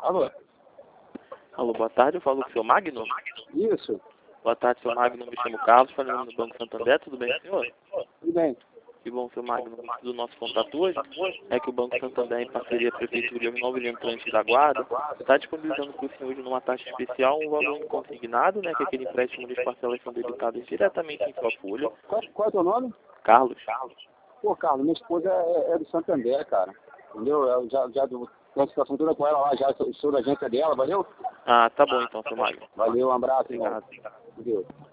Alô? Alô, boa tarde, eu falo com o seu Magno. Isso, Boa tarde, seu Magno, me chamo Carlos, falando no Banco Santander, tudo bem, senhor? tudo bem. Que bom, seu Magno, do nosso contato hoje é que o Banco Santander, em parceria com a Prefeitura e os novos entrantes da Guarda, está disponibilizando para o senhor hoje numa taxa especial um valor inconsignado, né, que é aquele empréstimo das parcelas são debitadas diretamente em sua folha. Qual é o teu nome? Carlos. Pô, Carlos, minha esposa é do Santander, cara. Entendeu? Eu já tenho a situação toda com ela lá, já sou da agência dela, valeu? Ah, tá bom então, seu Magno. Valeu, um abraço, irmão. Obrigado. Valeu.